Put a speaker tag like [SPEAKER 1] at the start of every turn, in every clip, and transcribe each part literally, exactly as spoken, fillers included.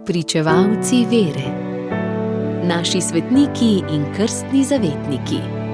[SPEAKER 1] Pričevalci vere. Naši svetniki in krstni zavetniki.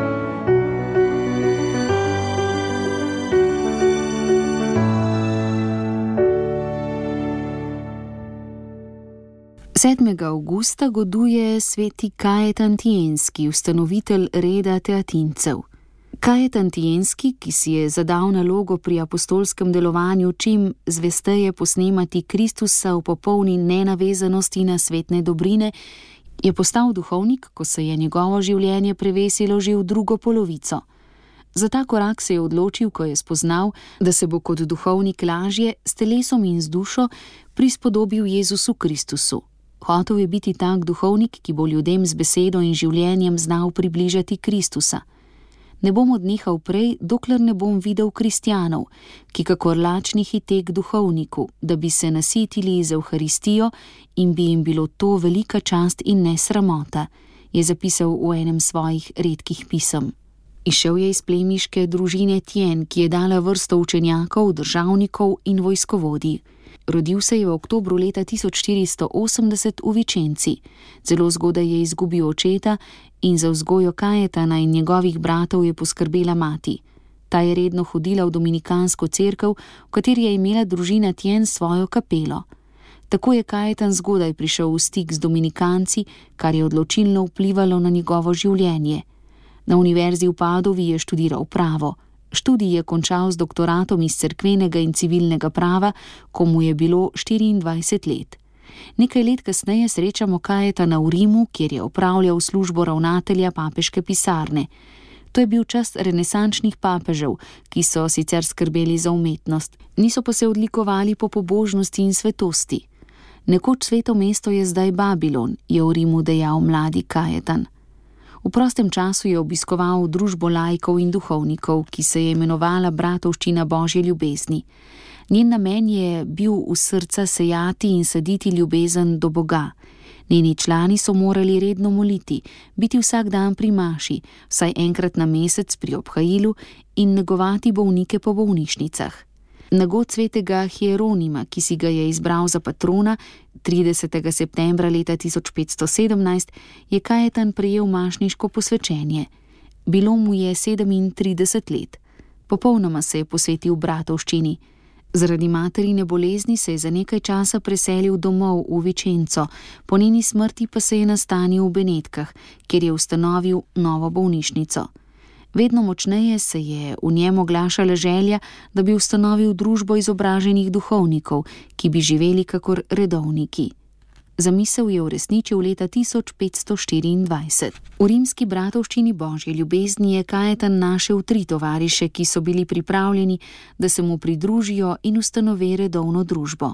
[SPEAKER 1] sedmega avgusta goduje sveti Kajetan Tijenski, ustanovitelj reda teatincev. Kajetan Tijenski, ki si je zadal nalogo pri apostolskem delovanju čim zvesteje posnemati Kristusa v popolni nenavezanosti na svetne dobrine, je postal duhovnik, ko se je njegovo življenje prevesilo že v drugo polovico. Za ta korak se je odločil, ko je spoznal, da se bo kot duhovnik lažje s telesom in z dušo prispodobil Jezusu Kristusu. Hotel je biti tak duhovnik, ki bo ljudem z besedo in življenjem znal približati Kristusa. Ne bom odnehal prej, dokler ne bom videl kristjanov, ki kakor lačni hite k duhovniku, da bi se nasitili z Evharistijo in bi jim bilo to velika čast in ne sramota, je zapisal v enem svojih redkih pisem. Izšel je iz plemiške družine Tien, ki je dala vrsto učenjakov, državnikov in vojskovodij. Rodil se je v oktobru leta tisoč štiristo osemdeset v Vičenci. Zelo zgodaj je izgubil očeta in za vzgojo Kajetana in njegovih bratov je poskrbela mati. Ta je redno hodila v dominikansko cerkev, v kateri je imela družina Tien svojo kapelo. Tako je Kajetan zgodaj prišel v stik z dominikanci, kar je odločilno vplivalo na njegovo življenje. Na univerzi v Padovi je študiral pravo. Študij je končal z doktoratom iz cerkvenega in civilnega prava, ko mu je bilo štiriindvajset let. Nekaj let kasneje srečamo Kajetana v Rimu, kjer je opravljal službo ravnatelja papeške pisarne. To je bil čas renesančnih papežev, ki so sicer skrbeli za umetnost, niso pa se odlikovali po pobožnosti in svetosti. Nekoč sveto mesto je zdaj Babilon, je v Rimu dejal mladi Kajetan. V prostem času je obiskoval družbo laikov in duhovnikov, ki se je imenovala Bratovščina Božje ljubezni. Njen namen je bil v srca sejati in saditi ljubezen do Boga. Njeni člani so morali redno moliti, biti vsak dan pri maši, vsaj enkrat na mesec pri obhajilu in negovati bolnike po bolnišnicah. Na god svetega Hieronima, ki si ga je izbral za patrona, tridesetega septembra leta tisoč petsto sedemnajst, je Kajetan prejel mašniško posvečenje. Bilo mu je sedemintrideset let. Popolnoma se je posvetil bratovščini. Zaradi materine bolezni se je za nekaj časa preselil domov v Vičenco, po njeni smrti pa se je nastanil v Benetkah, kjer je ustanovil novo bolnišnico. Vedno močneje se je v njem oglašala želja, da bi ustanovil družbo izobraženih duhovnikov, ki bi živeli kakor redovniki. Zamisel je uresničil leta tisoč petsto štiriindvajset. V rimski bratovščini Božje ljubezni je Kajetan našel tri tovariše, ki so bili pripravljeni, da se mu pridružijo in ustanovi redovno družbo.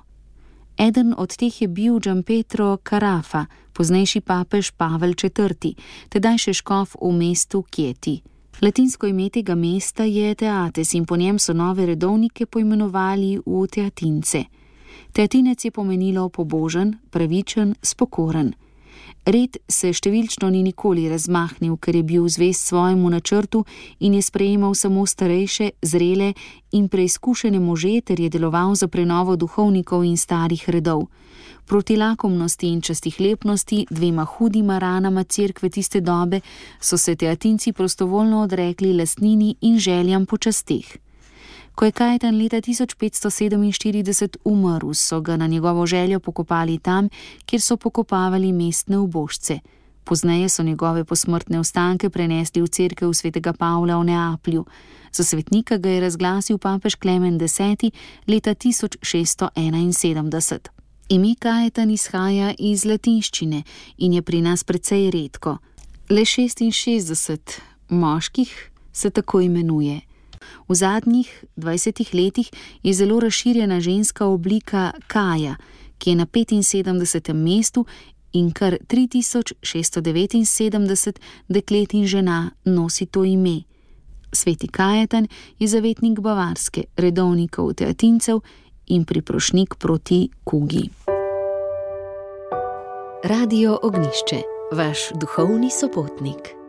[SPEAKER 1] Eden od teh je bil Gianpietro Carafa, poznejši papež Pavel četrti, tedaj še škof v mestu Chieti. Latinsko ime tega mesta je Teates in po njem so nove redovnike poimenovali v teatince. Teatinec je pomenilo pobožen, pravičen, spokoren. Red se številčno ni nikoli razmahnil, ker je bil zvest svojemu načrtu in je sprejemal samo starejše, zrele in preizkušene može ter je deloval za prenovo duhovnikov in starih redov. Proti lakomnosti in častihlepnosti, dvema hudima ranama cerkve tiste dobe, so se teatinci prostovoljno odrekli lastnini in željam po časteh. Ko je Kajetan leta tisoč petsto sedeminštirideset umrl, so ga na njegovo željo pokopali tam, kjer so pokopavali mestne ubožce. Pozneje so njegove posmrtne ostanke prenesli v cerkev svetega Pavla v Neaplju. Za svetnika ga je razglasil papež Klemen deseti leta tisoč šeststo enainsedemdeset. Ime Kajetan izhaja iz latinščine in je pri nas precej redko. Le šestinšestdeset moških se tako imenuje. V zadnjih dvajsetih letih je zelo razširjena ženska oblika Kaja, ki je na petinsedemdesetem mestu in kar tri tisoč šeststo devetinsedemdeset deklet in žena nosi to ime. Sveti Kajetan je zavetnik Bavarske, redovnikov teatincev in priprošnik proti kugi. Radio Ognjišče, vaš duhovni sopotnik.